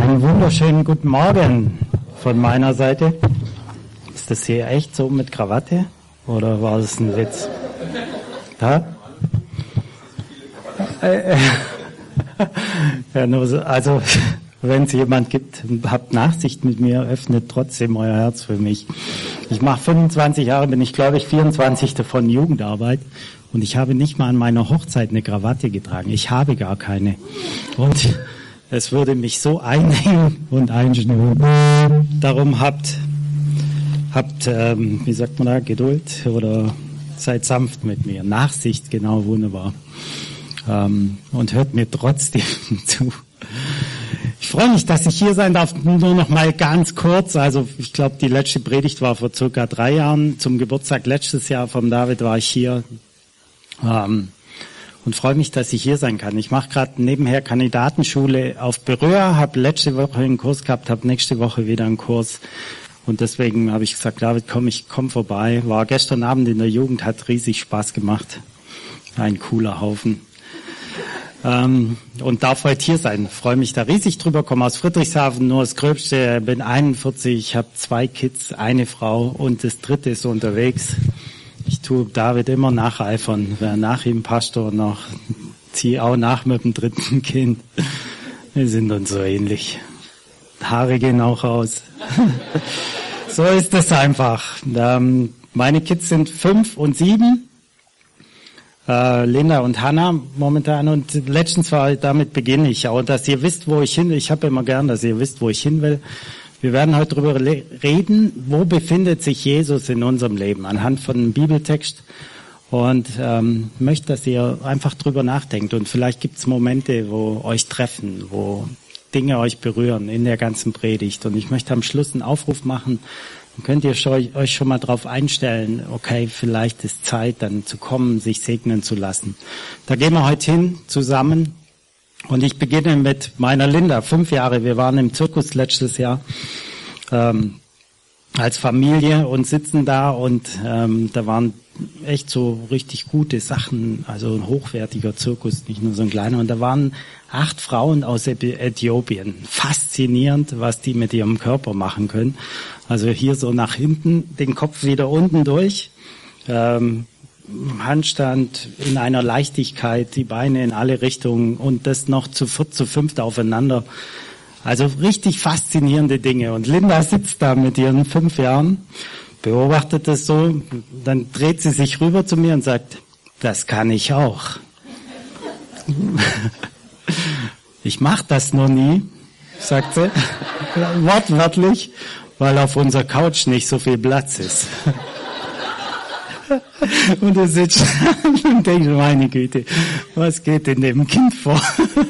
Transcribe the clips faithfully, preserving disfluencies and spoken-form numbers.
Einen wunderschönen guten Morgen von meiner Seite. Ist das hier echt so mit Krawatte oder war das ein Witz? Da? Also, wenn es jemand gibt, habt Nachsicht mit mir, öffnet trotzdem euer Herz für mich. Ich mache fünfundzwanzig Jahre, bin ich glaube ich vierundzwanzig davon Jugendarbeit und ich habe nicht mal an meiner Hochzeit eine Krawatte getragen. Ich habe gar keine. Und es würde mich so einnehmen und einschnüren. Darum habt, habt ähm, wie sagt man da, Geduld oder seid sanft mit mir. Nachsicht, genau, wunderbar. Ähm, und hört mir trotzdem zu. Ich freue mich, dass ich hier sein darf. Nur noch mal ganz kurz. Also ich glaube, die letzte Predigt war vor circa drei Jahren. Zum Geburtstag letztes Jahr vom David war ich hier. Ähm, und freue mich, dass ich hier sein kann. Ich mache gerade nebenher Kandidatenschule auf Berühr, habe letzte Woche einen Kurs gehabt, habe nächste Woche wieder einen Kurs. Und deswegen habe ich gesagt, David, komm, ich komm vorbei. War gestern Abend in der Jugend, hat riesig Spaß gemacht. Ein cooler Haufen. Ähm, und darf heute hier sein. Freue mich da riesig drüber. Komme aus Friedrichshafen, nur das Gröbste. Bin einundvierzig, habe zwei Kids, eine Frau und das dritte ist unterwegs. Ich tue David immer nacheifern. Wer nach ihm Pastor noch, ziehe auch nach mit dem dritten Kind. Wir sind uns so ähnlich. Haare gehen auch aus. So ist es einfach. Ähm, meine Kids sind fünf und sieben. Äh, Linda und Hannah momentan. Und letztens war, damit beginne ich auch, dass ihr wisst, wo ich hin will. Ich habe immer gern, dass ihr wisst, wo ich hin will. Wir werden heute darüber reden, wo befindet sich Jesus in unserem Leben, anhand von einem Bibeltext. Und ähm, möchte, dass ihr einfach drüber nachdenkt. Und vielleicht gibt es Momente, wo euch treffen, wo Dinge euch berühren in der ganzen Predigt. Und ich möchte am Schluss einen Aufruf machen. Dann könnt ihr euch schon mal drauf einstellen, okay, vielleicht ist Zeit, dann zu kommen, sich segnen zu lassen. Da gehen wir heute hin zusammen. Und ich beginne mit meiner Linda, fünf Jahre. Wir waren im Zirkus letztes Jahr ähm, als Familie und sitzen da und ähm, da waren echt so richtig gute Sachen, also ein hochwertiger Zirkus, nicht nur so ein kleiner. Und da waren acht Frauen aus Äthiopien. Faszinierend, was die mit ihrem Körper machen können. Also hier so nach hinten, den Kopf wieder unten durch. Ähm, Handstand in einer Leichtigkeit, die Beine in alle Richtungen und das noch zu viert, zu fünft aufeinander. Also richtig faszinierende Dinge. Und Linda sitzt da mit ihren fünf Jahren, beobachtet das so, dann dreht sie sich rüber zu mir und sagt, das kann ich auch. Ich mache das noch nie, sagt sie, wortwörtlich, weil auf unserer Couch nicht so viel Platz ist. Und er sitzt und denkt, meine Güte, was geht in dem Kind vor?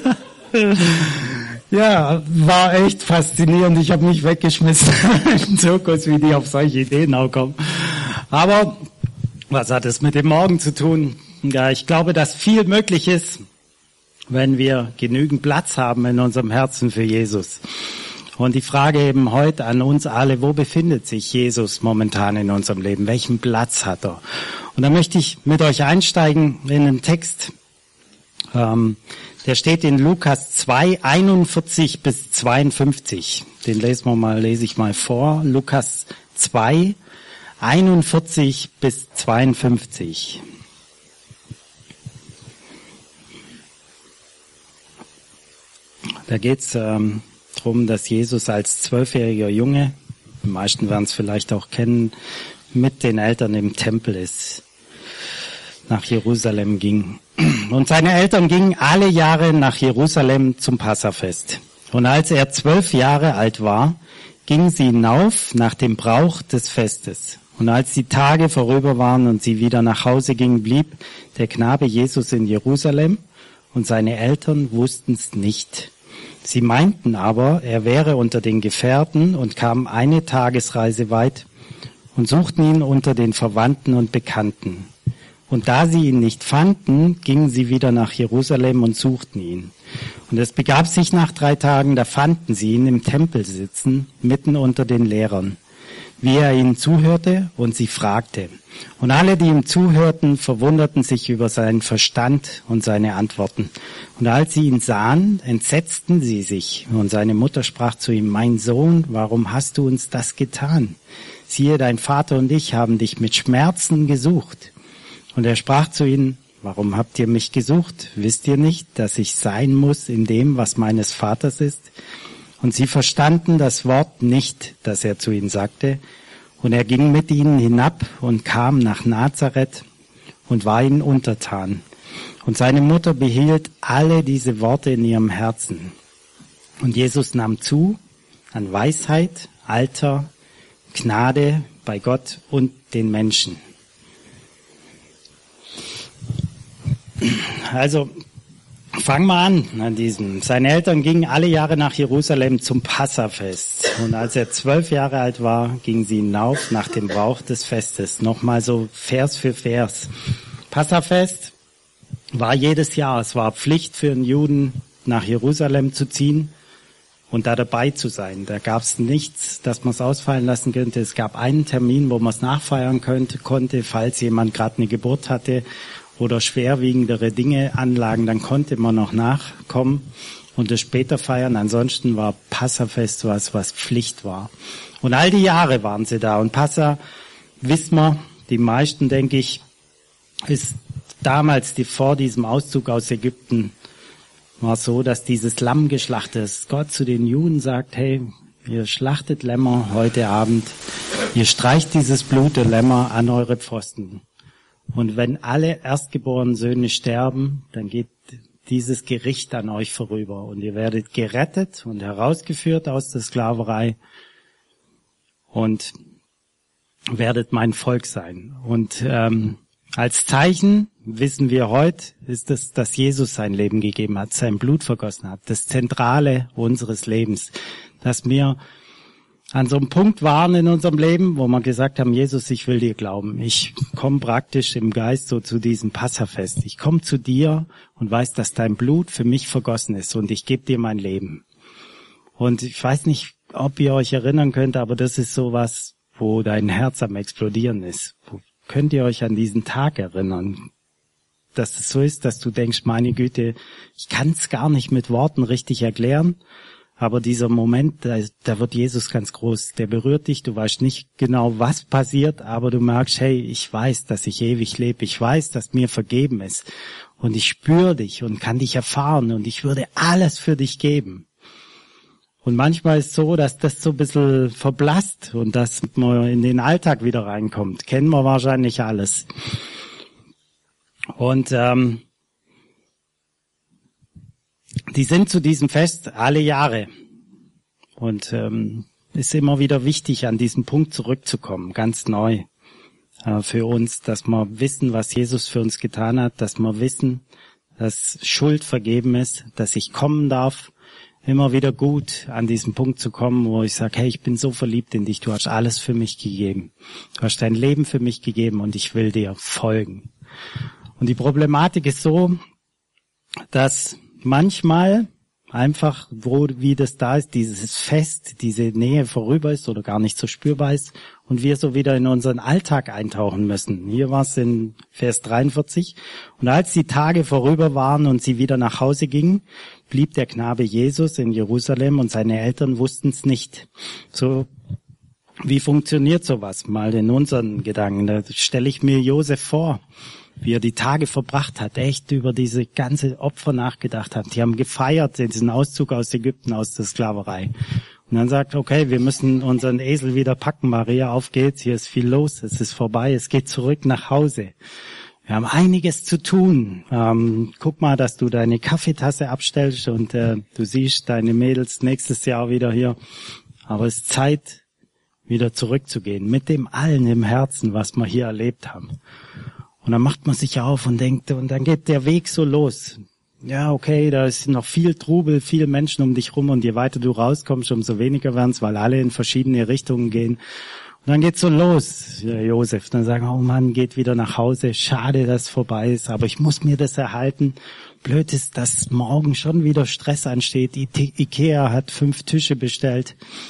Ja, war echt faszinierend. Ich habe mich weggeschmissen im Zirkus, wie die auf solche Ideen auch kommen. Aber was hat es mit dem Morgen zu tun? Ja, ich glaube, dass viel möglich ist, wenn wir genügend Platz haben in unserem Herzen für Jesus. Und die Frage eben heute an uns alle, wo befindet sich Jesus momentan in unserem Leben? Welchen Platz hat er? Und da möchte ich mit euch einsteigen in einen Text, ähm, der steht in Lukas zwei, einundvierzig bis zweiundfünfzig. Den lesen wir mal, lese ich mal vor. Lukas zwei, einundvierzig bis zweiundfünfzig. Da geht's ähm, darum, dass Jesus als zwölfjähriger Junge, die meisten werden es vielleicht auch kennen, mit den Eltern im Tempel ist, nach Jerusalem ging. Und seine Eltern gingen alle Jahre nach Jerusalem zum Passafest. Und als er zwölf Jahre alt war, gingen sie hinauf nach dem Brauch des Festes. Und als die Tage vorüber waren und sie wieder nach Hause gingen, blieb der Knabe Jesus in Jerusalem und seine Eltern wussten es nicht. Sie meinten aber, er wäre unter den Gefährten und kamen eine Tagesreise weit und suchten ihn unter den Verwandten und Bekannten. Und da sie ihn nicht fanden, gingen sie wieder nach Jerusalem und suchten ihn. Und es begab sich nach drei Tagen, da fanden sie ihn im Tempel sitzen, mitten unter den Lehrern. wie er ihnen zuhörte und sie fragte. Und alle, die ihm zuhörten, verwunderten sich über seinen Verstand und seine Antworten. Und als sie ihn sahen, entsetzten sie sich. Und seine Mutter sprach zu ihm, mein Sohn, warum hast du uns das getan? Siehe, dein Vater und ich haben dich mit Schmerzen gesucht. Und er sprach zu ihnen, warum habt ihr mich gesucht? Wisst ihr nicht, dass ich sein muss in dem, was meines Vaters ist? Und sie verstanden das Wort nicht, das er zu ihnen sagte. Und er ging mit ihnen hinab und kam nach Nazareth und war ihnen untertan. Und seine Mutter behielt alle diese Worte in ihrem Herzen. Und Jesus nahm zu an Weisheit, Alter, Gnade bei Gott und den Menschen. Also, fangen wir an an diesem. Seine Eltern gingen alle Jahre nach Jerusalem zum Passafest. Und als er zwölf Jahre alt war, gingen sie hinauf nach dem Brauch des Festes. Nochmal so Vers für Vers. Passafest war jedes Jahr. Es war Pflicht für einen Juden, nach Jerusalem zu ziehen und da dabei zu sein. Da gab es nichts, dass man es ausfallen lassen könnte. Es gab einen Termin, wo man es nachfeiern könnte, konnte, falls jemand gerade eine Geburt hatte oder schwerwiegendere Dinge anlagen, dann konnte man noch nachkommen und es später feiern. Ansonsten war Passafest was, was Pflicht war. Und all die Jahre waren sie da. Und Passa, wissen wir, die meisten, denke ich, ist damals, die vor diesem Auszug aus Ägypten, war so, dass dieses Lamm geschlachtet ist. Gott zu den Juden sagt, hey, ihr schlachtet Lämmer heute Abend, ihr streicht dieses Blut der Lämmer an eure Pfosten. Und wenn alle erstgeborenen Söhne sterben, dann geht dieses Gericht an euch vorüber. Und ihr werdet gerettet und herausgeführt aus der Sklaverei und werdet mein Volk sein. Und ähm, als Zeichen wissen wir heute, ist es, dass Jesus sein Leben gegeben hat, sein Blut vergossen hat. Das Zentrale unseres Lebens, dass wir an so einem Punkt waren in unserem Leben, wo wir gesagt haben, Jesus, ich will dir glauben. Ich komme praktisch im Geist so zu diesem Passafest. Ich komme zu dir und weiß, dass dein Blut für mich vergossen ist und ich gebe dir mein Leben. Und ich weiß nicht, ob ihr euch erinnern könnt, aber das ist sowas, wo dein Herz am Explodieren ist. Wo könnt ihr euch an diesen Tag erinnern? Dass es so ist, dass du denkst, meine Güte, ich kann es gar nicht mit Worten richtig erklären. Aber dieser Moment, da, da wird Jesus ganz groß, der berührt dich, du weißt nicht genau, was passiert, aber du merkst, hey, ich weiß, dass ich ewig lebe, ich weiß, dass mir vergeben ist und ich spüre dich und kann dich erfahren und ich würde alles für dich geben. Und manchmal ist es so, dass das so ein bisschen verblasst und dass man in den Alltag wieder reinkommt. Kennen wir wahrscheinlich alles. Und ähm, die sind zu diesem Fest alle Jahre. Und ähm, ist immer wieder wichtig, an diesen Punkt zurückzukommen, ganz neu äh, für uns, dass wir wissen, was Jesus für uns getan hat, dass wir wissen, dass Schuld vergeben ist, dass ich kommen darf, immer wieder gut an diesen Punkt zu kommen, wo ich sage, hey, ich bin so verliebt in dich, du hast alles für mich gegeben. Du hast dein Leben für mich gegeben und ich will dir folgen. Und die Problematik ist so, dass manchmal einfach, wo, wie das da ist, dieses Fest, diese Nähe vorüber ist oder gar nicht so spürbar ist und wir so wieder in unseren Alltag eintauchen müssen. Hier war es in Vers dreiundvierzig. Und als die Tage vorüber waren und sie wieder nach Hause gingen, blieb der Knabe Jesus in Jerusalem und seine Eltern wussten es nicht. So, wie funktioniert sowas? Mal in unseren Gedanken. Da stelle ich mir Josef vor, wie er die Tage verbracht hat, echt über diese ganze Opfer nachgedacht hat. Die haben gefeiert, diesen Auszug aus Ägypten, aus der Sklaverei. Und dann sagt, okay, wir müssen unseren Esel wieder packen, Maria, auf geht's, hier ist viel los, es ist vorbei, es geht zurück nach Hause. Wir haben einiges zu tun. Ähm, guck mal, dass du deine Kaffeetasse abstellst und äh, du siehst deine Mädels nächstes Jahr wieder hier. Aber es ist Zeit, wieder zurückzugehen, mit dem allen im Herzen, was wir hier erlebt haben. Und dann macht man sich auf und denkt, und dann geht der Weg so los. Ja, okay, da ist noch viel Trubel, viele Menschen um dich rum und je weiter du rauskommst, umso weniger werden's, weil alle in verschiedene Richtungen gehen. Und dann geht's so los, ja, Josef. Dann sagen, oh Mann, geht wieder nach Hause. Schade, dass es vorbei ist, aber ich muss mir das erhalten. Blöd ist, dass morgen schon wieder Stress ansteht. I- Ikea hat fünf Tische bestellt.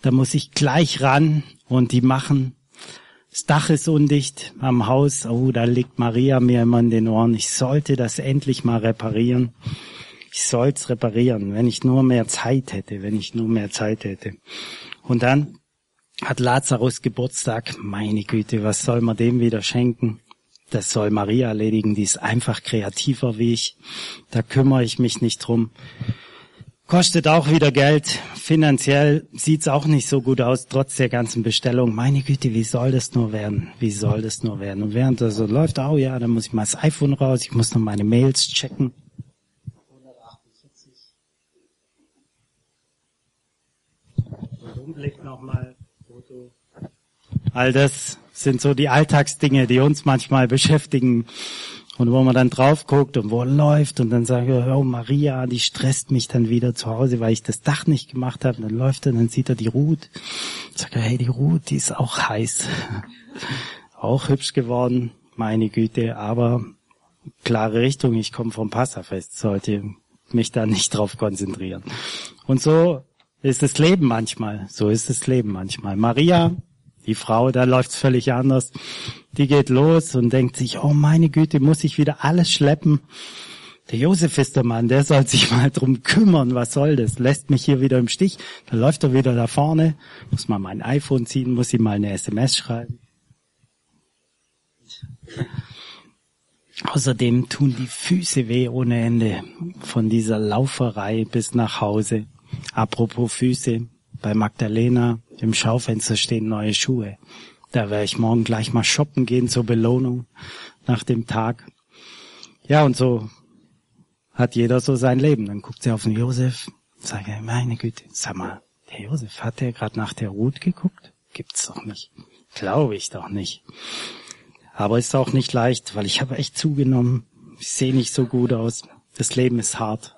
da muss ich gleich ran und die machen, das Dach ist undicht am Haus, oh, da liegt Maria mir immer in den Ohren, ich sollte das endlich mal reparieren. Ich soll's reparieren, wenn ich nur mehr Zeit hätte, wenn ich nur mehr Zeit hätte. Und dann hat Lazarus Geburtstag. Meine Güte, was soll man dem wieder schenken? Das soll Maria erledigen, die ist einfach kreativer wie ich. Da kümmere ich mich nicht drum. Kostet auch wieder Geld. Finanziell sieht's auch nicht so gut aus, trotz der ganzen Bestellung. Meine Güte, wie soll das nur werden? Wie soll das nur werden? Und während das so läuft, oh ja, dann muss ich mal das iPhone raus, ich muss noch meine Mails checken. Umblick nochmal, Foto. All das sind so die Alltagsdinge, die uns manchmal beschäftigen und wo man dann drauf guckt und wo läuft und dann sagt er, oh Maria, die stresst mich dann wieder zu Hause, weil ich das Dach nicht gemacht habe. Und dann läuft er, dann sieht er die Ruth. Sagt er, hey, die Ruth, die ist auch heiß. Auch hübsch geworden, meine Güte, aber klare Richtung, ich komme vom Passafest, sollte mich da nicht drauf konzentrieren. Und so ist das Leben manchmal. So ist das Leben manchmal. Maria, die Frau, da läuft's völlig anders. Die geht los und denkt sich, oh meine Güte, muss ich wieder alles schleppen? Der Josef ist der Mann, der soll sich mal drum kümmern. Was soll das? Lässt mich hier wieder im Stich. Dann läuft er wieder da vorne. Muss mal mein iPhone ziehen, muss ihm mal eine S M S schreiben. Außerdem tun die Füße weh ohne Ende von dieser Lauferei bis nach Hause. Apropos Füße, bei Magdalena im Schaufenster stehen neue Schuhe. Da werde ich morgen gleich mal shoppen gehen zur Belohnung nach dem Tag. Ja, und so hat jeder so sein Leben. Dann guckt sie auf den Josef, sagt er, meine Güte, sag mal, der Josef, hat der gerade nach der Ruth geguckt? Gibt's doch nicht. Glaube ich doch nicht. Aber ist auch nicht leicht, weil ich habe echt zugenommen. Ich sehe nicht so gut aus. Das Leben ist hart.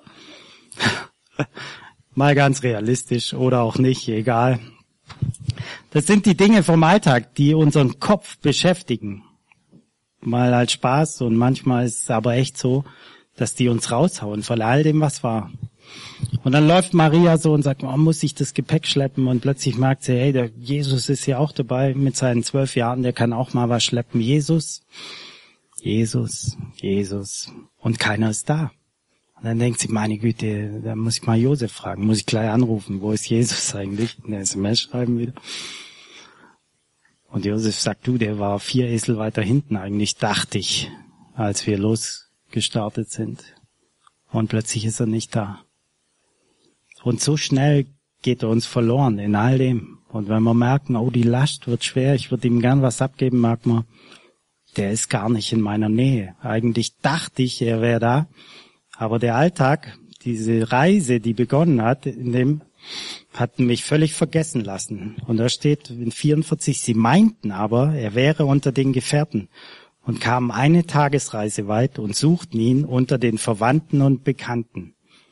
Mal ganz realistisch oder auch nicht, egal. Das sind die Dinge vom Alltag, die unseren Kopf beschäftigen. Mal als Spaß und manchmal ist es aber echt so, dass die uns raushauen von all dem, was war. Und dann läuft Maria so und sagt, oh, muss ich das Gepäck schleppen? Und plötzlich merkt sie, hey, der Jesus ist ja auch dabei mit seinen zwölf Jahren, der kann auch mal was schleppen. Jesus, Jesus, Jesus. Und keiner ist da. Und dann denkt sie, meine Güte, da muss ich mal Josef fragen, muss ich gleich anrufen, wo ist Jesus eigentlich? Eine S M S schreiben wieder. Und Josef sagt, du, der war vier Esel weiter hinten eigentlich, dachte ich, als wir losgestartet sind. Und plötzlich ist er nicht da. Und so schnell geht er uns verloren in all dem. Und wenn wir merken, oh, die Last wird schwer, ich würde ihm gern was abgeben, merkt man, der ist gar nicht in meiner Nähe. Eigentlich dachte ich, er wäre da. Aber der Alltag, diese Reise, die begonnen hat, in dem hat mich völlig vergessen lassen. Und da steht in vierundvierzig, sie meinten aber, er wäre unter den Gefährten und kamen eine Tagesreise weit und suchten ihn unter den Verwandten und Bekannten.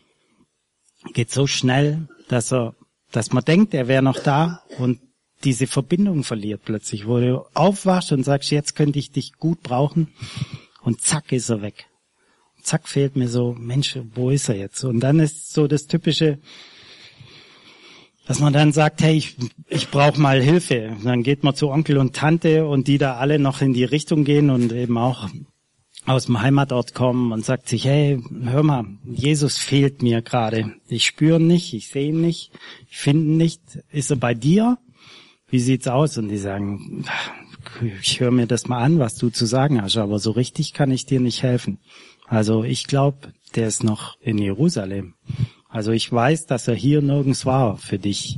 Geht so schnell, dass er, dass man denkt, er wäre noch da und diese Verbindung verliert plötzlich, wo du aufwachst und sagst, jetzt könnte ich dich gut brauchen und zack ist er weg. Zack, fehlt mir so, Mensch, wo ist er jetzt? Und dann ist so das Typische, dass man dann sagt, hey, ich, ich brauche mal Hilfe. Und dann geht man zu Onkel und Tante und die da alle noch in die Richtung gehen und eben auch aus dem Heimatort kommen und sagt sich, hey, hör mal, Jesus fehlt mir gerade. Ich spüre ihn nicht, ich sehe ihn nicht, ich finde ihn nicht. Ist er bei dir? Wie sieht's aus? Und die sagen, ich höre mir das mal an, was du zu sagen hast, aber so richtig kann ich dir nicht helfen. Also ich glaube, der ist noch in Jerusalem. Also ich weiß, dass er hier nirgends war für dich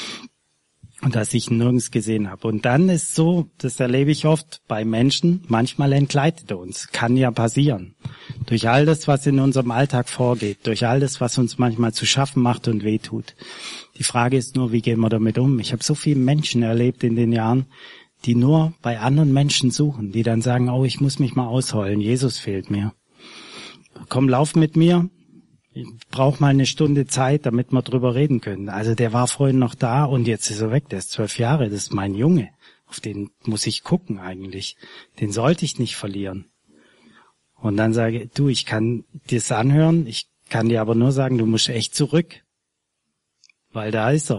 und dass ich ihn nirgends gesehen habe. Und dann ist so, das erlebe ich oft bei Menschen, manchmal entgleitet er uns. Kann ja passieren. Durch all das, was in unserem Alltag vorgeht, durch all das, was uns manchmal zu schaffen macht und wehtut. Die Frage ist nur, wie gehen wir damit um? Ich habe so viele Menschen erlebt in den Jahren, die nur bei anderen Menschen suchen, die dann sagen, oh, ich muss mich mal ausheulen, Jesus fehlt mir. Komm, lauf mit mir. Ich brauche mal eine Stunde Zeit, damit wir drüber reden können. Also der war vorhin noch da und jetzt ist er weg. Der ist zwölf Jahre, das ist mein Junge. Auf den muss ich gucken eigentlich. Den sollte ich nicht verlieren. Und dann sage ich, du, ich kann dir's anhören, ich kann dir aber nur sagen, du musst echt zurück. Weil da ist er.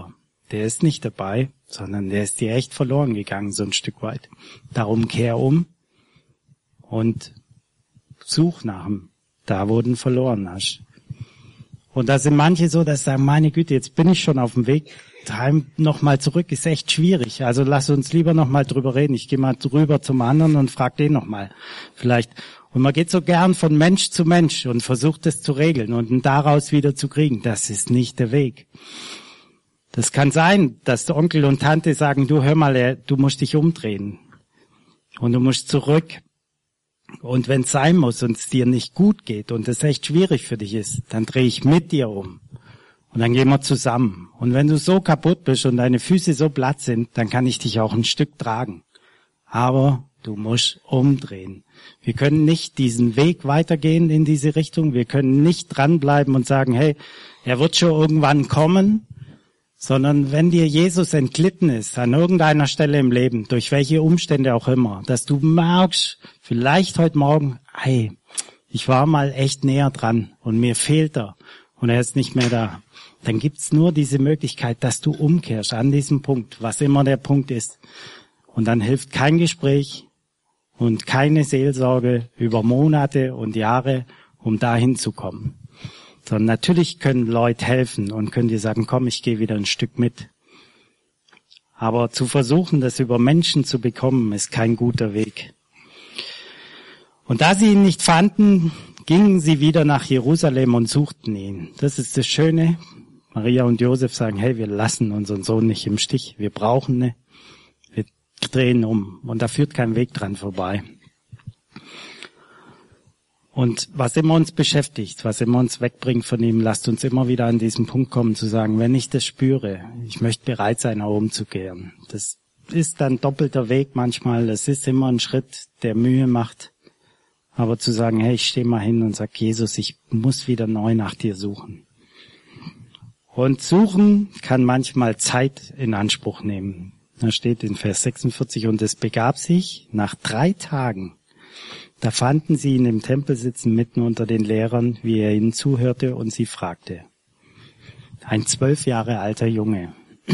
der ist nicht dabei, sondern der ist dir echt verloren gegangen, so ein Stück weit. Darum kehr um und such nach ihm, da wo du ihn verloren hast. Und da sind manche so, dass sie sagen, meine Güte, jetzt bin ich schon auf dem Weg heim nochmal zurück, ist echt schwierig. Also lass uns lieber nochmal drüber reden. Ich gehe mal drüber zum anderen und frag den nochmal. Vielleicht. Und man geht so gern von Mensch zu Mensch und versucht es zu regeln und ihn daraus wieder zu kriegen. Das ist nicht der Weg. Das kann sein, dass der Onkel und Tante sagen, du hör mal, du musst dich umdrehen. Und du musst zurück. Und wenn es sein muss und es dir nicht gut geht und es echt schwierig für dich ist, dann drehe ich mit dir um. Und dann gehen wir zusammen. Und wenn du so kaputt bist und deine Füße so platt sind, dann kann ich dich auch ein Stück tragen. Aber du musst umdrehen. Wir können nicht diesen Weg weitergehen in diese Richtung. Wir können nicht dranbleiben und sagen, hey, er wird schon irgendwann kommen. Sondern wenn dir Jesus entglitten ist, an irgendeiner Stelle im Leben, durch welche Umstände auch immer, dass du merkst, vielleicht heute Morgen, hey, ich war mal echt näher dran und mir fehlt er und er ist nicht mehr da, dann gibt's nur diese Möglichkeit, dass du umkehrst an diesem Punkt, was immer der Punkt ist. Und dann hilft kein Gespräch und keine Seelsorge über Monate und Jahre, um dahin zu kommen. Sondern natürlich können Leute helfen und können dir sagen, komm, ich gehe wieder ein Stück mit. Aber zu versuchen, das über Menschen zu bekommen, ist kein guter Weg. Und da sie ihn nicht fanden, gingen sie wieder nach Jerusalem und suchten ihn. Das ist das Schöne. Maria und Josef sagen, hey, wir lassen unseren Sohn nicht im Stich. Wir brauchen ihn. Wir drehen um. Und da führt kein Weg dran vorbei. Und was immer uns beschäftigt, was immer uns wegbringt von ihm, lasst uns immer wieder an diesen Punkt kommen, zu sagen, wenn ich das spüre, ich möchte bereit sein, nach oben zu kehren. Das ist dann doppelter Weg manchmal, das ist immer ein Schritt, der Mühe macht. Aber zu sagen, hey, ich stehe mal hin und sag, Jesus, ich muss wieder neu nach dir suchen. Und suchen kann manchmal Zeit in Anspruch nehmen. Da steht in Vers sechsundvierzig, und es begab sich nach drei Tagen, da fanden sie ihn im Tempel sitzen, mitten unter den Lehrern, wie er ihnen zuhörte und sie fragte. Ein zwölf Jahre alter Junge.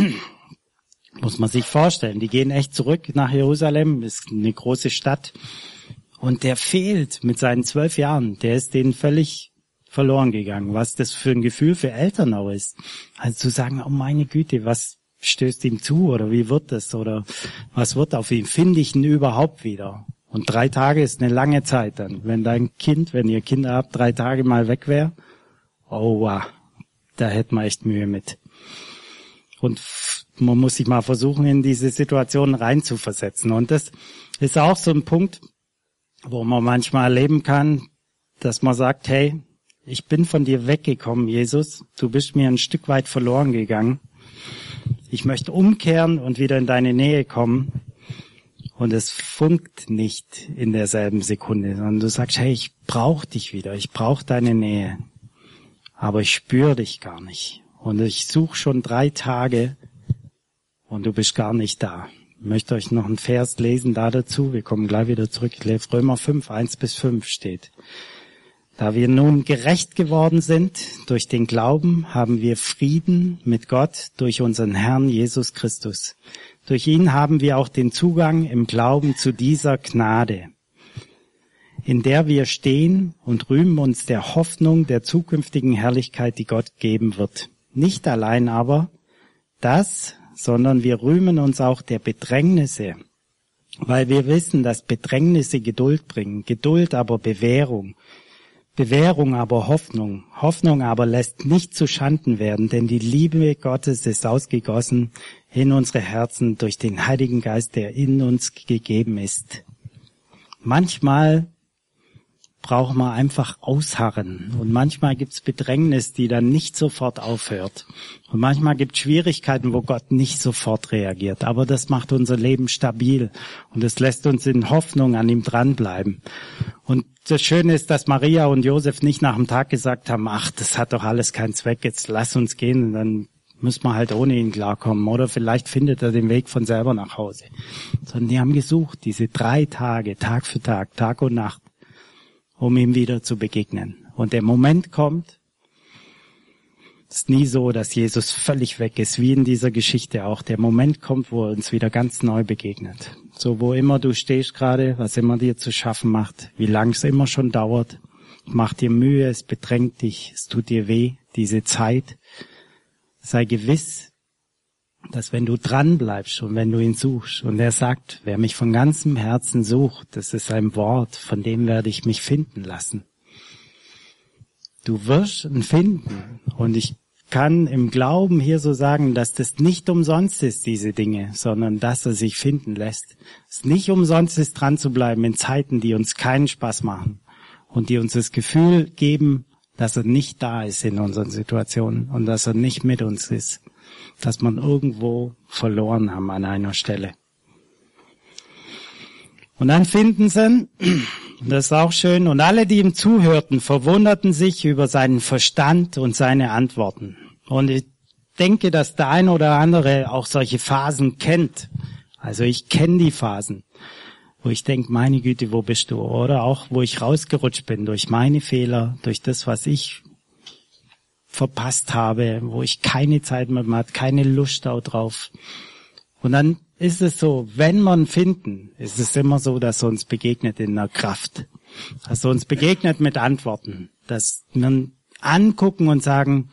Muss man sich vorstellen. Die gehen echt zurück nach Jerusalem, ist eine große Stadt. Und der fehlt mit seinen zwölf Jahren. Der ist denen völlig verloren gegangen. Was das für ein Gefühl für Eltern auch ist. Also zu sagen, oh meine Güte, was stößt ihm zu oder wie wird das oder was wird auf ihn? Finde ich ihn überhaupt wieder? Und drei Tage ist eine lange Zeit dann. Wenn dein Kind, wenn ihr Kinder habt, drei Tage mal weg wäre, oh wow, da hätte man echt Mühe mit. Und man muss sich mal versuchen, in diese Situation reinzuversetzen. Und das ist auch so ein Punkt, wo man manchmal erleben kann, dass man sagt, hey, ich bin von dir weggekommen, Jesus. Du bist mir ein Stück weit verloren gegangen. Ich möchte umkehren und wieder in deine Nähe kommen. Und es funkt nicht in derselben Sekunde, sondern du sagst, hey, ich brauche dich wieder, ich brauche deine Nähe, aber ich spüre dich gar nicht. Und ich suche schon drei Tage und du bist gar nicht da. Ich möchte euch noch einen Vers lesen da dazu, wir kommen gleich wieder zurück. Ich lese Römer fünf, eins bis fünf steht. Da wir nun gerecht geworden sind durch den Glauben, haben wir Frieden mit Gott durch unseren Herrn Jesus Christus. Durch ihn haben wir auch den Zugang im Glauben zu dieser Gnade, in der wir stehen und rühmen uns der Hoffnung der zukünftigen Herrlichkeit, die Gott geben wird. Nicht allein aber das, sondern wir rühmen uns auch der Bedrängnisse, weil wir wissen, dass Bedrängnisse Geduld bringen, Geduld aber Bewährung, Bewährung aber Hoffnung, Hoffnung aber lässt nicht zu Schanden werden, denn die Liebe Gottes ist ausgegossen in unsere Herzen durch den Heiligen Geist, der in uns gegeben ist. Manchmal braucht man einfach ausharren und manchmal gibt's Bedrängnis, die dann nicht sofort aufhört. Und manchmal gibt's Schwierigkeiten, wo Gott nicht sofort reagiert. Aber das macht unser Leben stabil und es lässt uns in Hoffnung an ihm dranbleiben. Und das Schöne ist, dass Maria und Josef nicht nach dem Tag gesagt haben, ach, das hat doch alles keinen Zweck, jetzt lass uns gehen und dann müssen wir halt ohne ihn klarkommen. Oder vielleicht findet er den Weg von selber nach Hause. Sondern die haben gesucht, diese drei Tage, Tag für Tag, Tag und Nacht, um ihm wieder zu begegnen. Und der Moment kommt, Es ist nie so, dass Jesus völlig weg ist, wie in dieser Geschichte auch. Der Moment kommt, wo er uns wieder ganz neu begegnet. So, wo immer du stehst gerade, was immer dir zu schaffen macht, wie lang es immer schon dauert, macht dir Mühe, es bedrängt dich, es tut dir weh, diese Zeit. Sei gewiss, dass wenn du dran bleibst und wenn du ihn suchst, und er sagt, wer mich von ganzem Herzen sucht, das ist ein Wort, von dem werde ich mich finden lassen. Du wirst ihn finden. Und ich kann im Glauben hier so sagen, dass das nicht umsonst ist, diese Dinge, sondern dass er sich finden lässt. Es nicht umsonst ist, dran zu bleiben in Zeiten, die uns keinen Spaß machen und die uns das Gefühl geben, dass er nicht da ist in unseren Situationen und dass er nicht mit uns ist, dass man irgendwo verloren haben an einer Stelle. Und dann finden sie ihn, das ist auch schön, und alle, die ihm zuhörten, verwunderten sich über seinen Verstand und seine Antworten. Und ich denke, dass der eine oder andere auch solche Phasen kennt. Also ich kenne die Phasen, wo ich denke, meine Güte, wo bist du? Oder auch, wo ich rausgerutscht bin durch meine Fehler, durch das, was ich verpasst habe, wo ich keine Zeit mehr hatte, keine Lust auch drauf. Und dann ist es so, wenn wir ihn finden, ist es immer so, dass er uns begegnet in der Kraft. Dass er uns begegnet mit Antworten. Dass wir ihn angucken und sagen,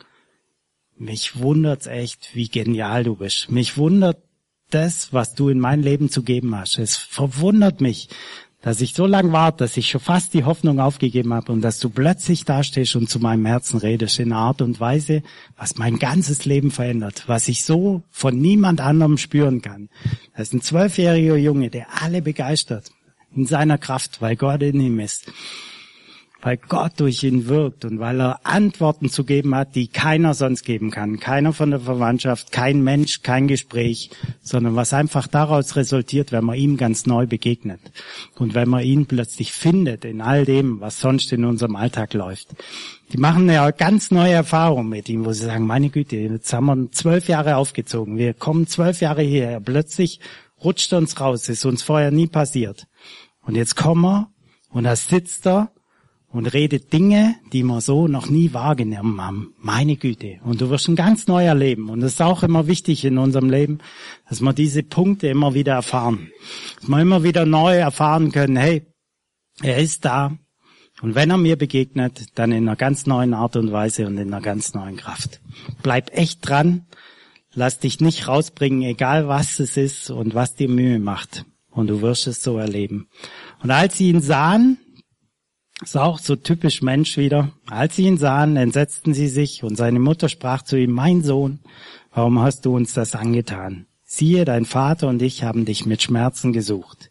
mich wundert's echt, wie genial du bist. Mich wundert das, was du in mein Leben zu geben hast. Es verwundert mich, dass ich so lange warte, dass ich schon fast die Hoffnung aufgegeben habe und dass du plötzlich dastehst und zu meinem Herzen redest in einer Art und Weise, was mein ganzes Leben verändert, was ich so von niemand anderem spüren kann. Das ist ein zwölfjähriger Junge, der alle begeistert in seiner Kraft, weil Gott in ihm ist, weil Gott durch ihn wirkt und weil er Antworten zu geben hat, die keiner sonst geben kann. Keiner von der Verwandtschaft, kein Mensch, kein Gespräch, sondern was einfach daraus resultiert, wenn man ihm ganz neu begegnet und wenn man ihn plötzlich findet in all dem, was sonst in unserem Alltag läuft. Die machen ja ganz neue Erfahrungen mit ihm, wo sie sagen, meine Güte, jetzt haben wir zwölf Jahre aufgezogen, wir kommen zwölf Jahre hierher, plötzlich rutscht er uns raus, ist uns vorher nie passiert. Und jetzt kommen wir und da sitzt er und redet Dinge, die wir so noch nie wahrgenommen haben. Meine Güte. Und du wirst ein ganz neu erleben. Und das ist auch immer wichtig in unserem Leben, dass wir diese Punkte immer wieder erfahren. Dass wir immer wieder neu erfahren können, hey, er ist da. Und wenn er mir begegnet, dann in einer ganz neuen Art und Weise und in einer ganz neuen Kraft. Bleib echt dran. Lass dich nicht rausbringen, egal was es ist und was dir Mühe macht. Und du wirst es so erleben. Und als sie ihn sahen, ist auch so typisch Mensch wieder. Als sie ihn sahen, entsetzten sie sich und seine Mutter sprach zu ihm, mein Sohn, warum hast du uns das angetan? Siehe, dein Vater und ich haben dich mit Schmerzen gesucht.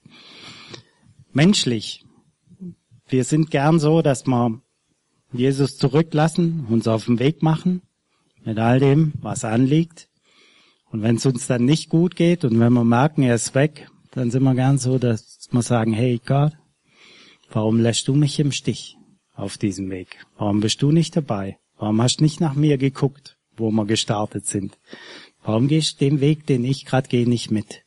Menschlich. Wir sind gern so, dass wir Jesus zurücklassen, uns auf den Weg machen, mit all dem, was anliegt. Und wenn es uns dann nicht gut geht und wenn wir merken, er ist weg, dann sind wir gern so, dass wir sagen, hey Gott, warum lässt du mich im Stich auf diesem Weg? Warum bist du nicht dabei? Warum hast du nicht nach mir geguckt, wo wir gestartet sind? Warum gehst du den Weg, den ich gerade gehe, nicht mit?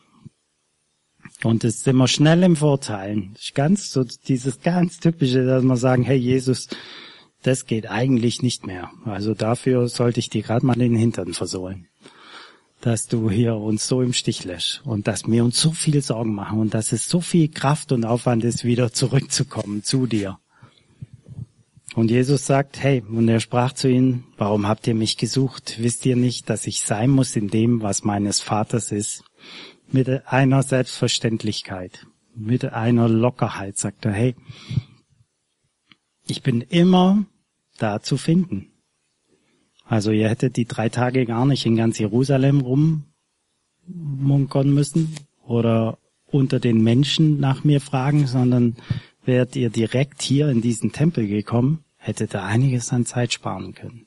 Und es sind wir schnell im Verurteilen. Das ist ganz so dieses ganz Typische, dass wir sagen, hey Jesus, das geht eigentlich nicht mehr. Also dafür sollte ich dir gerade mal den Hintern versohlen, dass du hier uns so im Stich lässt und dass wir uns so viel Sorgen machen und dass es so viel Kraft und Aufwand ist, wieder zurückzukommen zu dir. Und Jesus sagt, hey, und er sprach zu ihnen, warum habt ihr mich gesucht? Wisst ihr nicht, dass ich sein muss in dem, was meines Vaters ist? Mit einer Selbstverständlichkeit, mit einer Lockerheit sagt er, hey, ich bin immer da zu finden. Also ihr hättet die drei Tage gar nicht in ganz Jerusalem rummunkern müssen oder unter den Menschen nach mir fragen, sondern wärt ihr direkt hier in diesen Tempel gekommen, hättet ihr einiges an Zeit sparen können.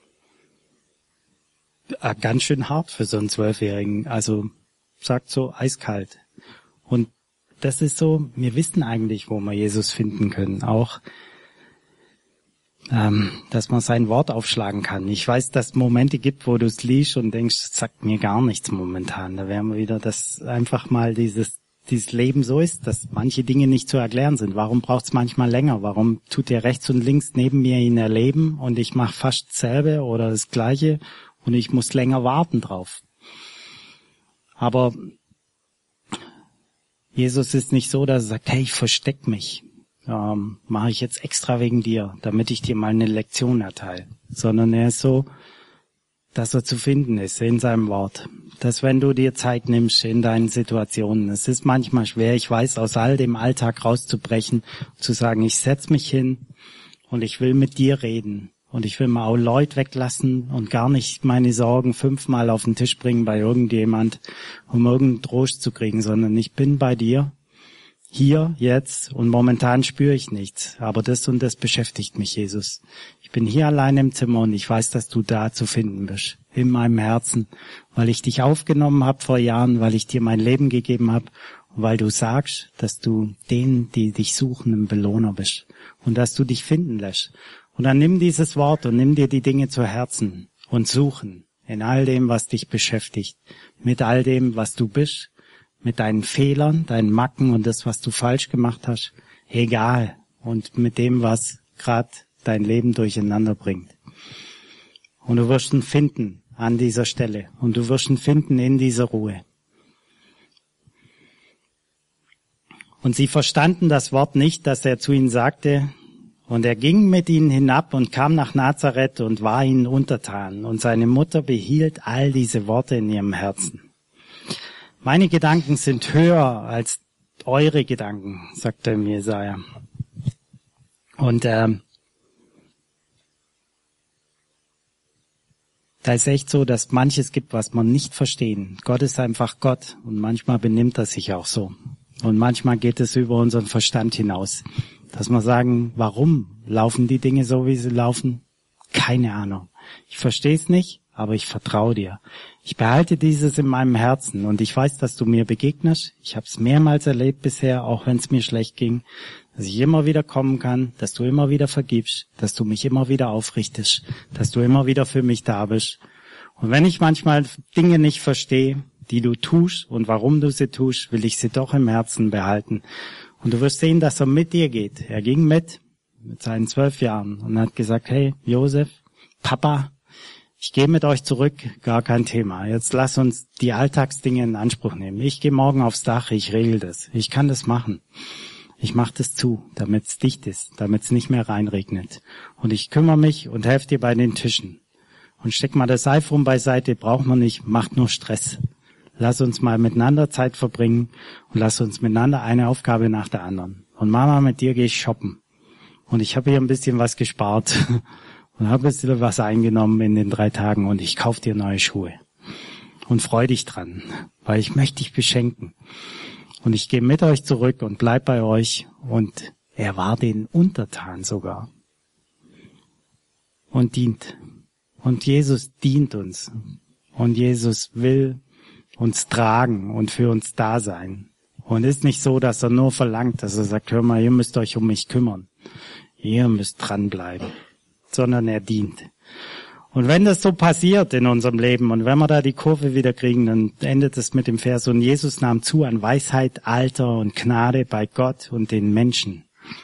Ganz schön hart für so einen Zwölfjährigen, also sagt so eiskalt. Und das ist so, wir wissen eigentlich, wo wir Jesus finden können, auch Ähm, dass man sein Wort aufschlagen kann. Ich weiß, dass es Momente gibt, wo du es liest und denkst, das sagt mir gar nichts momentan. Da wären wir wieder, das einfach mal dieses dieses Leben so ist, dass manche Dinge nicht zu erklären sind. Warum braucht es manchmal länger? Warum tut der rechts und links neben mir ihn erleben und ich mache fast dasselbe oder das Gleiche und ich muss länger warten drauf? Aber Jesus ist nicht so, dass er sagt, hey, ich versteck mich. Ähm, mache ich jetzt extra wegen dir, damit ich dir mal eine Lektion erteile. Sondern er ist so, dass er zu finden ist in seinem Wort. Dass wenn du dir Zeit nimmst in deinen Situationen, es ist manchmal schwer, ich weiß, aus all dem Alltag rauszubrechen, zu sagen, ich setz mich hin und ich will mit dir reden. Und ich will mal auch Leute weglassen und gar nicht meine Sorgen fünfmal auf den Tisch bringen bei irgendjemand, um irgendeinen Trost zu kriegen, sondern ich bin bei dir, hier, jetzt, und momentan spüre ich nichts. Aber das und das beschäftigt mich, Jesus. Ich bin hier allein im Zimmer und ich weiß, dass du da zu finden bist, in meinem Herzen, weil ich dich aufgenommen habe vor Jahren, weil ich dir mein Leben gegeben habe und weil du sagst, dass du denen, die dich suchen, ein Belohner bist und dass du dich finden lässt. Und dann nimm dieses Wort und nimm dir die Dinge zu Herzen und suchen in all dem, was dich beschäftigt, mit all dem, was du bist, mit deinen Fehlern, deinen Macken und das, was du falsch gemacht hast, egal, und mit dem, was gerade dein Leben durcheinander bringt. Und du wirst ihn finden an dieser Stelle und du wirst ihn finden in dieser Ruhe. Und sie verstanden das Wort nicht, dass er zu ihnen sagte, und er ging mit ihnen hinab und kam nach Nazareth und war ihnen untertan. Und seine Mutter behielt all diese Worte in ihrem Herzen. Meine Gedanken sind höher als eure Gedanken, sagt er im Jesaja. Und ähm, da ist echt so, dass manches gibt, was man nicht verstehen. Gott ist einfach Gott und manchmal benimmt er sich auch so. Und manchmal geht es über unseren Verstand hinaus. Dass wir sagen, warum laufen die Dinge so, wie sie laufen? Keine Ahnung. Ich verstehe es nicht, aber ich vertraue dir. Ich behalte dieses in meinem Herzen und ich weiß, dass du mir begegnest. Ich habe es mehrmals erlebt bisher, auch wenn es mir schlecht ging, dass ich immer wieder kommen kann, dass du immer wieder vergibst, dass du mich immer wieder aufrichtest, dass du immer wieder für mich da bist. Und wenn ich manchmal Dinge nicht verstehe, die du tust und warum du sie tust, will ich sie doch im Herzen behalten. Und du wirst sehen, dass er mit dir geht. Er ging mit, mit seinen zwölf Jahren und hat gesagt, hey, Josef, Papa, ich gehe mit euch zurück, gar kein Thema. Jetzt lass uns die Alltagsdinge in Anspruch nehmen. Ich gehe morgen aufs Dach, ich regel das. Ich kann das machen. Ich mache das zu, damit es dicht ist, damit es nicht mehr reinregnet. Und ich kümmere mich und helfe dir bei den Tischen. Und steck mal das iPhone beiseite, braucht man nicht, macht nur Stress. Lass uns mal miteinander Zeit verbringen und lass uns miteinander eine Aufgabe nach der anderen. Und Mama, mit dir gehe ich shoppen. Und ich habe hier ein bisschen was gespart und habe ein bisschen was eingenommen in den drei Tagen und ich kaufe dir neue Schuhe. Und freu dich dran, weil ich möchte dich beschenken. Und ich gehe mit euch zurück und bleib bei euch. Und er war den untertan sogar. Und dient. Und Jesus dient uns. Und Jesus will uns tragen und für uns da sein. Und ist nicht so, dass er nur verlangt, dass er sagt, hör mal, ihr müsst euch um mich kümmern. Ihr müsst dranbleiben. Sondern er dient. Und wenn das so passiert in unserem Leben und wenn wir da die Kurve wieder kriegen, dann endet es mit dem Vers, und Jesus nahm zu an Weisheit, Alter und Gnade bei Gott und den Menschen.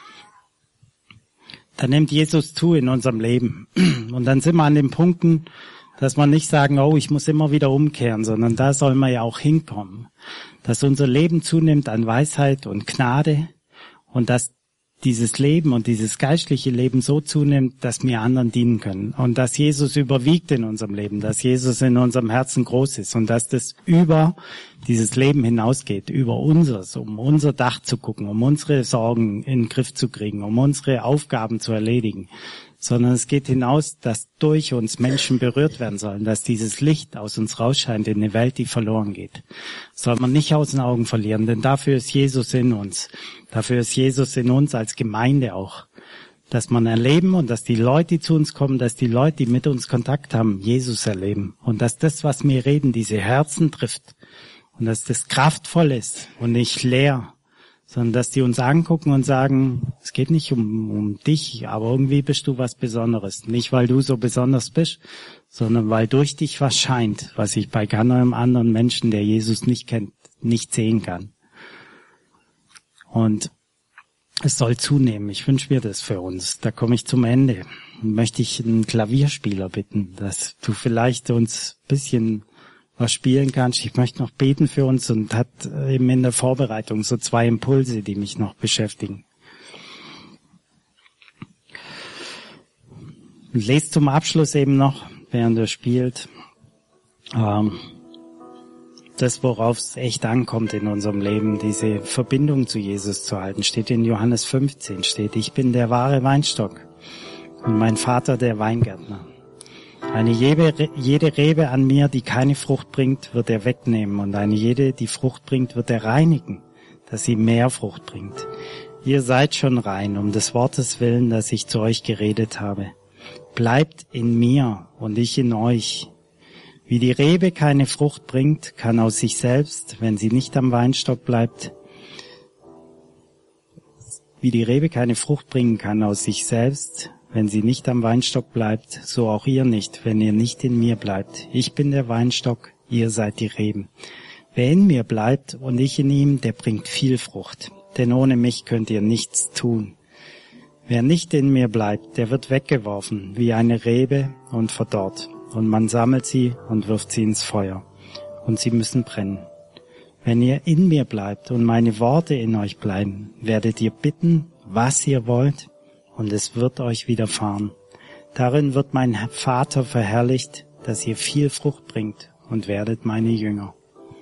Dann nimmt Jesus zu in unserem Leben. Und dann sind wir an den Punkten, dass wir nicht sagen, oh, ich muss immer wieder umkehren, sondern da soll man ja auch hinkommen. Dass unser Leben zunimmt an Weisheit und Gnade und dass dieses Leben und dieses geistliche Leben so zunimmt, dass wir anderen dienen können. Und dass Jesus überwiegt in unserem Leben, dass Jesus in unserem Herzen groß ist und dass das über dieses Leben hinausgeht, über unseres, um unser Dach zu gucken, um unsere Sorgen in den Griff zu kriegen, um unsere Aufgaben zu erledigen. Sondern es geht hinaus, dass durch uns Menschen berührt werden sollen, dass dieses Licht aus uns rausscheint in eine Welt, die verloren geht. Soll man nicht aus den Augen verlieren, denn dafür ist Jesus in uns. Dafür ist Jesus in uns als Gemeinde auch. Dass man erleben und dass die Leute, die zu uns kommen, dass die Leute, die mit uns Kontakt haben, Jesus erleben. Und dass das, was wir reden, diese Herzen trifft. Und dass das kraftvoll ist und nicht leer. Sondern dass die uns angucken und sagen, es geht nicht um, um dich, aber irgendwie bist du was Besonderes. Nicht, weil du so besonders bist, sondern weil durch dich was scheint, was ich bei keinem anderen Menschen, der Jesus nicht kennt, nicht sehen kann. Und es soll zunehmen. Ich wünsche mir das für uns. Da komme ich zum Ende. Möchte ich einen Klavierspieler bitten, dass du vielleicht uns ein bisschen was spielen kannst. Ich möchte noch beten für uns und hat eben in der Vorbereitung so zwei Impulse, die mich noch beschäftigen. Und lest zum Abschluss eben noch, während er spielt, ähm, das, worauf es echt ankommt in unserem Leben, diese Verbindung zu Jesus zu halten. Steht in Johannes fünfzehn, steht, ich bin der wahre Weinstock und mein Vater der Weingärtner. Eine jede, jede Rebe an mir, die keine Frucht bringt, wird er wegnehmen, und eine jede, die Frucht bringt, wird er reinigen, dass sie mehr Frucht bringt. Ihr seid schon rein, um des Wortes willen, das ich zu euch geredet habe. Bleibt in mir und ich in euch. Wie die Rebe keine Frucht bringt, kann aus sich selbst, wenn sie nicht am Weinstock bleibt, wie die Rebe keine Frucht bringen kann aus sich selbst, wenn sie nicht am Weinstock bleibt, so auch ihr nicht, wenn ihr nicht in mir bleibt. Ich bin der Weinstock, ihr seid die Reben. Wer in mir bleibt und ich in ihm, der bringt viel Frucht, denn ohne mich könnt ihr nichts tun. Wer nicht in mir bleibt, der wird weggeworfen wie eine Rebe und verdorrt. Und man sammelt sie und wirft sie ins Feuer. Und sie müssen brennen. Wenn ihr in mir bleibt und meine Worte in euch bleiben, werdet ihr bitten, was ihr wollt, und es wird euch widerfahren. Darin wird mein Vater verherrlicht, dass ihr viel Frucht bringt und werdet meine Jünger.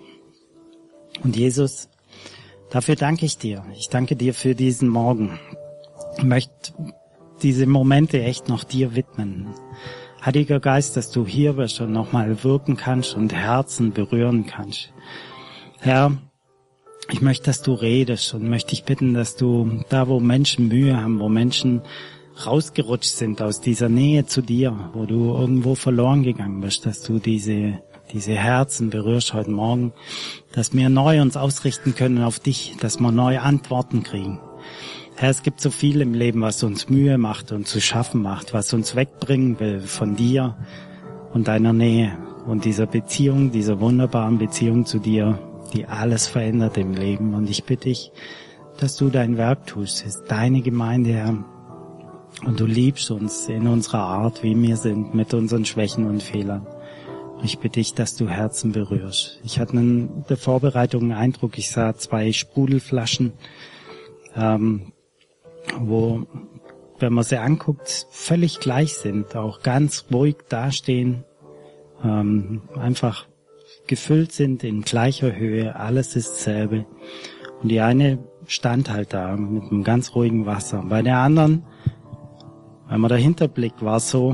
Und Jesus, dafür danke ich dir. Ich danke dir für diesen Morgen. Ich möchte diese Momente echt noch dir widmen. Heiliger Geist, dass du hier bist und nochmal wirken kannst und Herzen berühren kannst. Herr, ich möchte, dass du redest, und möchte dich bitten, dass du da, wo Menschen Mühe haben, wo Menschen rausgerutscht sind aus dieser Nähe zu dir, wo du irgendwo verloren gegangen bist, dass du diese, diese Herzen berührst heute Morgen, dass wir neu uns ausrichten können auf dich, dass wir neue Antworten kriegen. Herr, es gibt so viel im Leben, was uns Mühe macht und zu schaffen macht, was uns wegbringen will von dir und deiner Nähe und dieser Beziehung, dieser wunderbaren Beziehung zu dir, die alles verändert im Leben. Und ich bitte dich, dass du dein Werk tust. Es ist deine Gemeinde, Herr. Und du liebst uns in unserer Art, wie wir sind, mit unseren Schwächen und Fehlern. Und ich bitte dich, dass du Herzen berührst. Ich hatte in der Vorbereitung einen Eindruck, ich sah zwei Sprudelflaschen, ähm, wo, wenn man sie anguckt, völlig gleich sind, auch ganz ruhig dastehen, ähm, einfach gefüllt sind in gleicher Höhe, alles ist dasselbe. Und die eine stand halt da mit einem ganz ruhigen Wasser. Bei der anderen, wenn man dahinter blickt, war es so,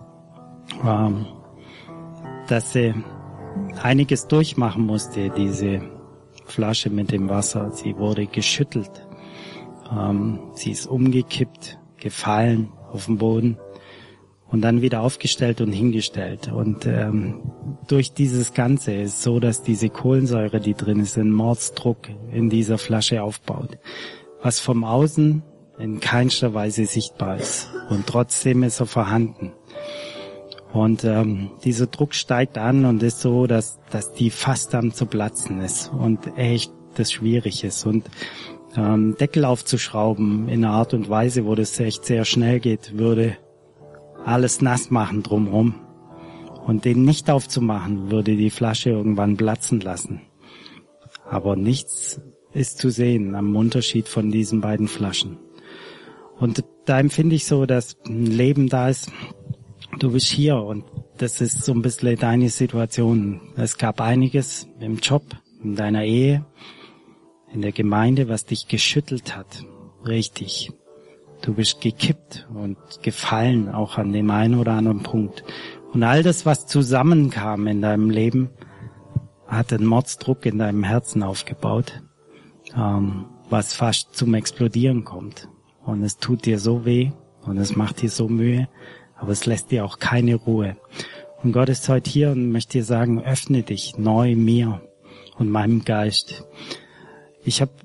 ähm, dass sie einiges durchmachen musste, diese Flasche mit dem Wasser. Sie wurde geschüttelt. Ähm, sie ist umgekippt, gefallen auf den Boden und dann wieder aufgestellt und hingestellt. Und ähm, durch dieses Ganze ist so, dass diese Kohlensäure, die drin ist, einen Mordsdruck in dieser Flasche aufbaut, was vom Außen in keinster Weise sichtbar ist. Und trotzdem ist er vorhanden. Und ähm, dieser Druck steigt an und ist so, dass, dass die fast am zu platzen ist und echt das schwierig ist. Und ähm, Deckel aufzuschrauben in einer Art und Weise, wo das echt sehr schnell geht, würde alles nass machen drumherum. Und den nicht aufzumachen, würde die Flasche irgendwann platzen lassen. Aber nichts ist zu sehen am Unterschied von diesen beiden Flaschen. Und da empfinde ich so, dass ein Leben da ist. Du bist hier und das ist so ein bisschen deine Situation. Es gab einiges im Job, in deiner Ehe, in der Gemeinde, was dich geschüttelt hat. Richtig. Du bist gekippt und gefallen, auch an dem einen oder anderen Punkt. Und all das, was zusammenkam in deinem Leben, hat einen Mordsdruck in deinem Herzen aufgebaut, ähm, was fast zum Explodieren kommt. Und es tut dir so weh und es macht dir so Mühe, aber es lässt dir auch keine Ruhe. Und Gott ist heute hier und möchte dir sagen, öffne dich neu mir und meinem Geist. Ich habe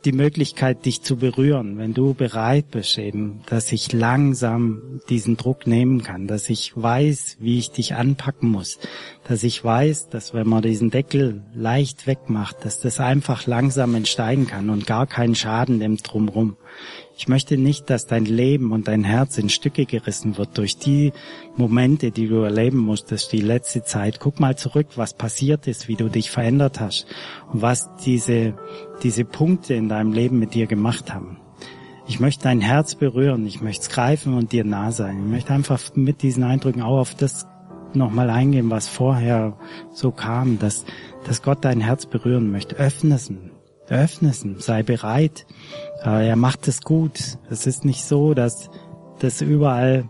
die Möglichkeit, dich zu berühren, wenn du bereit bist eben, dass ich langsam diesen Druck nehmen kann, dass ich weiß, wie ich dich anpacken muss, dass ich weiß, dass wenn man diesen Deckel leicht wegmacht, dass das einfach langsam entsteigen kann und gar keinen Schaden nimmt drumherum. Ich möchte nicht, dass dein Leben und dein Herz in Stücke gerissen wird durch die Momente, die du erleben musstest, die letzte Zeit. Guck mal zurück, was passiert ist, wie du dich verändert hast und was diese, diese Punkte in deinem Leben mit dir gemacht haben. Ich möchte dein Herz berühren, ich möchte es greifen und dir nah sein. Ich möchte einfach mit diesen Eindrücken auch auf das nochmal eingehen, was vorher so kam, dass, dass Gott dein Herz berühren möchte. Öffne es. Öffne es, sei bereit. Er macht es gut. Es ist nicht so, dass das überall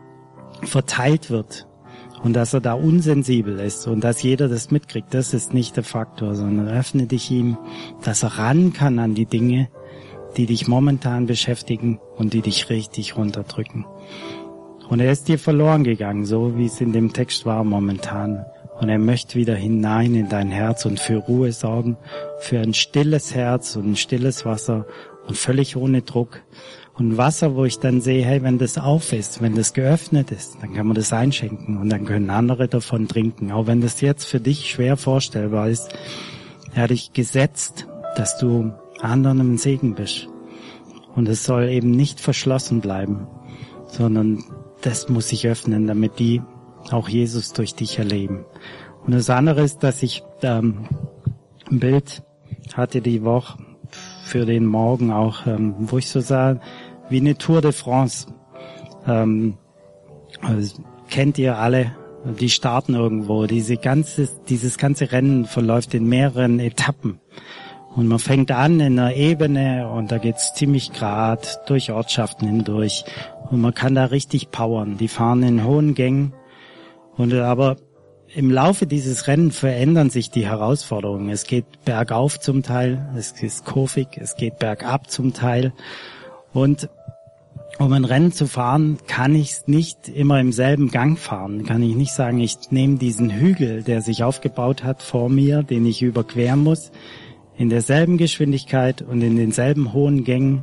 verteilt wird und dass er da unsensibel ist und dass jeder das mitkriegt. Das ist nicht der Faktor, sondern öffne dich ihm, dass er ran kann an die Dinge, die dich momentan beschäftigen und die dich richtig runterdrücken. Und er ist dir verloren gegangen, so wie es in dem Text war momentan. Und er möchte wieder hinein in dein Herz und für Ruhe sorgen, für ein stilles Herz und ein stilles Wasser und völlig ohne Druck. Und Wasser, wo ich dann sehe, hey, wenn das auf ist, wenn das geöffnet ist, dann kann man das einschenken und dann können andere davon trinken. Auch wenn das jetzt für dich schwer vorstellbar ist, er hat dich gesetzt, dass du anderen im Segen bist. Und es soll eben nicht verschlossen bleiben, sondern das muss sich öffnen, damit die auch Jesus durch dich erleben. Und das andere ist, dass ich ähm, ein Bild hatte die Woche für den Morgen auch, ähm, wo ich so sah, wie eine Tour de France. Ähm, also, kennt ihr alle, die starten irgendwo. Diese ganze, dieses ganze Rennen verläuft in mehreren Etappen. Und man fängt an in einer Ebene und da geht's ziemlich grad durch Ortschaften hindurch. Und man kann da richtig powern. Die fahren in hohen Gängen. Und aber im Laufe dieses Rennen verändern sich die Herausforderungen. Es geht bergauf zum Teil, es ist kurvig, es geht bergab zum Teil. Und um ein Rennen zu fahren, kann ich es nicht immer im selben Gang fahren. Kann ich nicht sagen, ich nehme diesen Hügel, der sich aufgebaut hat vor mir, den ich überqueren muss, in derselben Geschwindigkeit und in denselben hohen Gängen,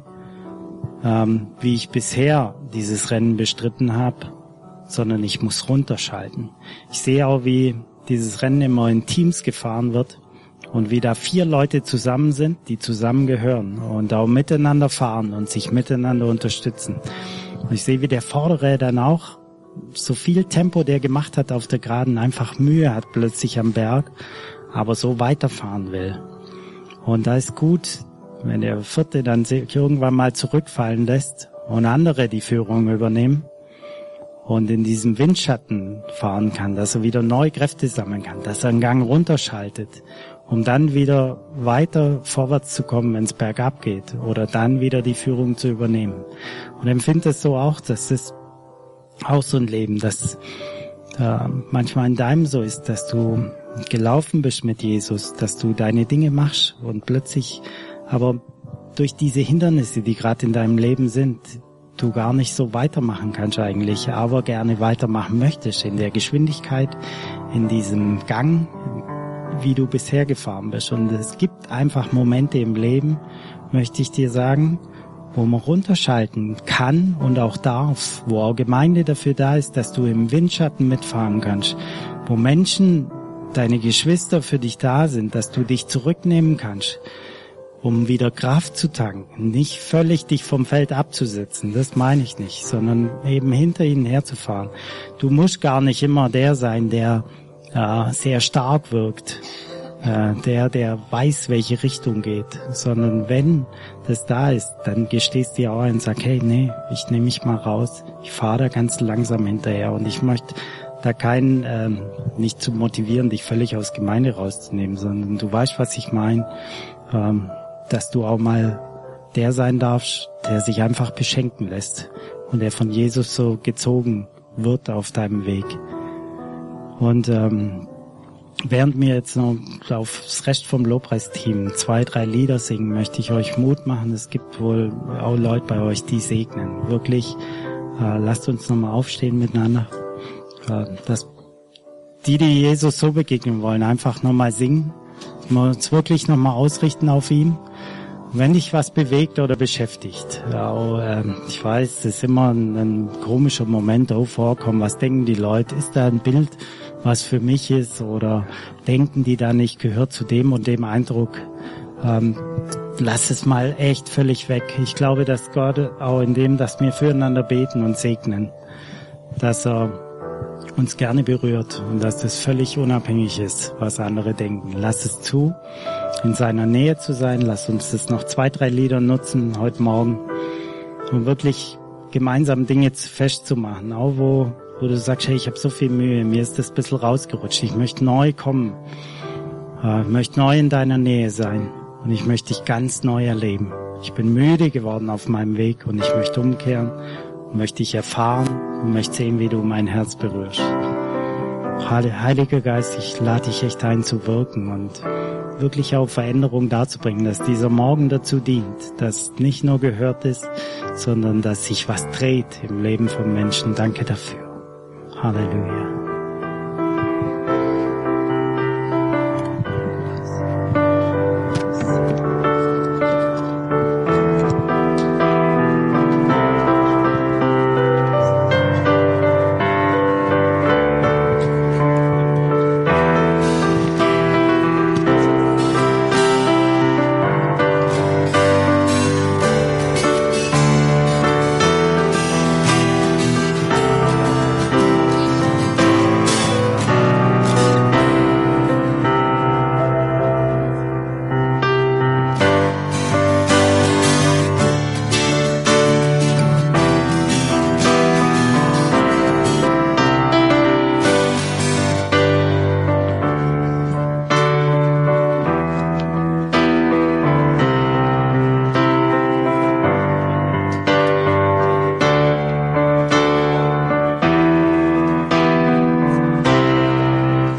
ähm, wie ich bisher dieses Rennen bestritten habe, sondern ich muss runterschalten. Ich sehe auch, wie dieses Rennen immer in Teams gefahren wird und wie da vier Leute zusammen sind, die zusammengehören und auch miteinander fahren und sich miteinander unterstützen. Und ich sehe, wie der Vordere dann auch so viel Tempo, der gemacht hat auf der Geraden, einfach Mühe hat plötzlich am Berg, aber so weiterfahren will. Und da ist gut, wenn der Vierte dann sich irgendwann mal zurückfallen lässt und andere die Führung übernehmen und in diesem Windschatten fahren kann, dass er wieder neue Kräfte sammeln kann, dass er einen Gang runterschaltet, um dann wieder weiter vorwärts zu kommen, wenn es bergab geht oder dann wieder die Führung zu übernehmen. Und empfinde es so auch, dass es auch so ein Leben, dass äh, manchmal in deinem so ist, dass du gelaufen bist mit Jesus, dass du deine Dinge machst und plötzlich aber durch diese Hindernisse, die gerade in deinem Leben sind, du gar nicht so weitermachen kannst eigentlich, aber gerne weitermachen möchtest in der Geschwindigkeit, in diesem Gang, wie du bisher gefahren bist. Und es gibt einfach Momente im Leben, möchte ich dir sagen, wo man runterschalten kann und auch darf, wo auch Gemeinde dafür da ist, dass du im Windschatten mitfahren kannst, wo Menschen, deine Geschwister für dich da sind, dass du dich zurücknehmen kannst, um wieder Kraft zu tanken, nicht völlig dich vom Feld abzusetzen, das meine ich nicht, sondern eben hinter ihnen herzufahren. Du musst gar nicht immer der sein, der äh, sehr stark wirkt, äh, der, der weiß, welche Richtung geht, sondern wenn das da ist, dann gestehst du dir auch und sagst, hey, nee, ich nehme mich mal raus, ich fahre da ganz langsam hinterher und ich möchte da keinen, ähm, nicht zu motivieren, dich völlig aus Gemeinde rauszunehmen, sondern du weißt, was ich meine, ähm, dass du auch mal der sein darfst, der sich einfach beschenken lässt und der von Jesus so gezogen wird auf deinem Weg. Und ähm, während wir jetzt noch aufs Rest vom Lobpreisteam zwei, drei Lieder singen, möchte ich euch Mut machen. Es gibt wohl auch Leute bei euch, die segnen. Wirklich, äh, lasst uns nochmal aufstehen miteinander. Äh, dass die, die Jesus so begegnen wollen, einfach nochmal singen. Wir uns wirklich nochmal ausrichten auf ihn. wenn dich was bewegt oder beschäftigt, auch, äh, ich weiß, es ist immer ein, ein komischer Moment, oh, vorkommen, was denken die Leute, ist da ein Bild, was für mich ist, oder denken die dann, ich gehöre zu dem und dem Eindruck, ähm, lass es mal echt völlig weg. Ich glaube, dass Gott auch in dem, dass wir füreinander beten und segnen, dass er uns gerne berührt und dass das völlig unabhängig ist, was andere denken. Lass es zu, in seiner Nähe zu sein. Lass uns das noch zwei, drei Lieder nutzen heute Morgen, um wirklich gemeinsam Dinge festzumachen. Auch wo, wo du sagst, hey, ich habe so viel Mühe, mir ist das ein bisschen rausgerutscht. Ich möchte neu kommen. Ich möchte neu in deiner Nähe sein. Und ich möchte dich ganz neu erleben. Ich bin müde geworden auf meinem Weg und ich möchte umkehren und möchte dich erfahren und möchte sehen, wie du mein Herz berührst. Heiliger Geist, ich lade dich echt ein zu wirken und wirklich auch Veränderung darzubringen, dass dieser Morgen dazu dient, dass nicht nur gehört ist, sondern dass sich was dreht im Leben von Menschen. Danke dafür. Halleluja.